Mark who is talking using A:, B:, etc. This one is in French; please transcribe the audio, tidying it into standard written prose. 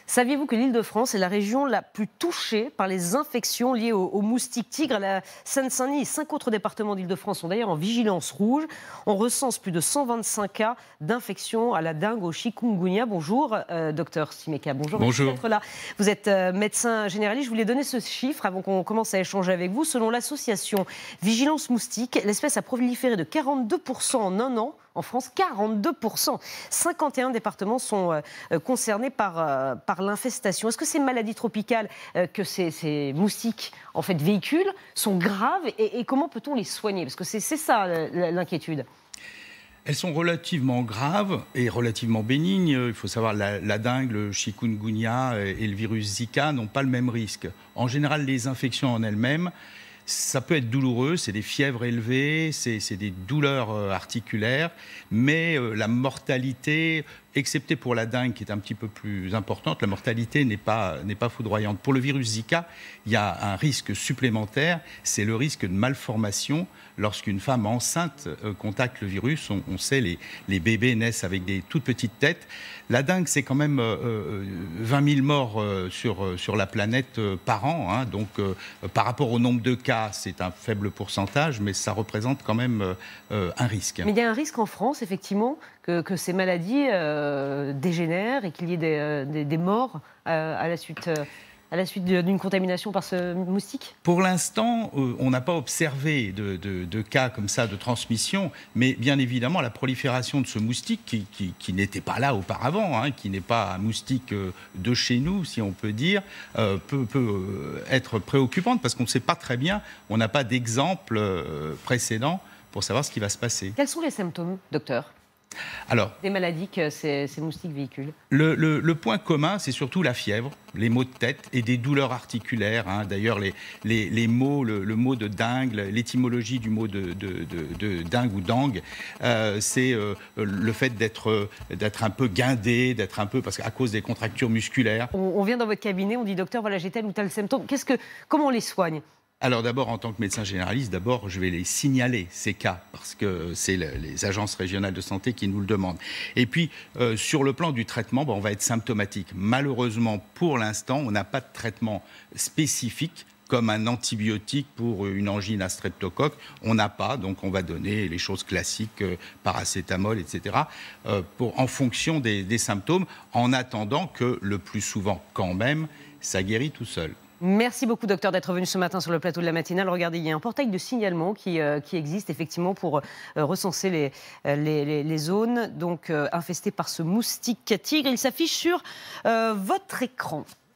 A: Saviez-vous que l'Île-de-France est la région la plus touchée par les infections liées aux moustiques tigres à la Seine-Saint-Denis et 5 autres départements d'Île-de-France sont d'ailleurs en vigilance rouge. On recense plus de 125 cas d'infection à la dengue, au chikungunya. Bonjour, docteur Simeka. Bonjour.
B: Bonjour.
A: Merci d'être là. Vous êtes médecin généraliste. Je voulais donner ce chiffre avant qu'on commence à échanger avec vous. Selon l'association Vigilance Moustique, l'espèce a proliféré de 42% en un an. En France, 42%. 51 départements sont concernés par l'infestation. Est-ce que ces maladies tropicales que ces moustiques en fait, véhiculent sont graves et comment peut-on les soigner? Parce que c'est ça l'inquiétude.
B: Elles sont relativement graves et relativement bénignes. Il faut savoir la dengue, le chikungunya et le virus Zika n'ont pas le même risque. En général, les infections en elles-mêmes, ça peut être douloureux, c'est des fièvres élevées, c'est des douleurs articulaires, mais la mortalité, excepté pour la dengue qui est un petit peu plus importante, la mortalité n'est pas foudroyante. Pour le virus Zika, il y a un risque supplémentaire, c'est le risque de malformation. Lorsqu'une femme enceinte contacte le virus, on sait les bébés naissent avec des toutes petites têtes. La dengue, c'est quand même 20 000 morts sur la planète par an. Hein, donc, par rapport au nombre de cas, c'est un faible pourcentage, mais ça représente quand même un risque.
A: Mais il y a un risque en France, effectivement, que ces maladies dégénèrent et qu'il y ait des morts à la suite d'une contamination par ce moustique?
B: Pour l'instant, on n'a pas observé de cas comme ça de transmission, mais bien évidemment, la prolifération de ce moustique, qui n'était pas là auparavant, hein, qui n'est pas un moustique de chez nous, si on peut dire, peut être préoccupante, parce qu'on ne sait pas très bien, on n'a pas d'exemple précédent pour savoir ce qui va se passer.
A: Quels sont les symptômes, docteur, des maladies que ces moustiques véhiculent?
B: Le point commun, c'est surtout la fièvre, les maux de tête et des douleurs articulaires. Hein. D'ailleurs, les mots, le mot de dengue, l'étymologie du mot de dengue ou dengue, c'est le fait d'être un peu guindé, parce qu'à cause des contractures musculaires.
A: On vient dans votre cabinet, on dit docteur, voilà, j'ai tel ou tel symptôme. Comment on les soigne?
B: Alors d'abord, en tant que médecin généraliste, je vais les signaler, ces cas, parce que c'est les agences régionales de santé qui nous le demandent. Et puis, sur le plan du traitement, on va être symptomatique. Malheureusement, pour l'instant, on n'a pas de traitement spécifique comme un antibiotique pour une angine à streptocoque. On n'a pas, donc on va donner les choses classiques, paracétamol, etc., en fonction des symptômes, en attendant que le plus souvent, quand même, ça guérit tout seul.
A: Merci beaucoup, docteur, d'être venu ce matin sur le plateau de la matinale. Regardez, il y a un portail de signalement qui existe effectivement pour recenser les zones infestées par ce moustique tigre. Il s'affiche sur votre écran.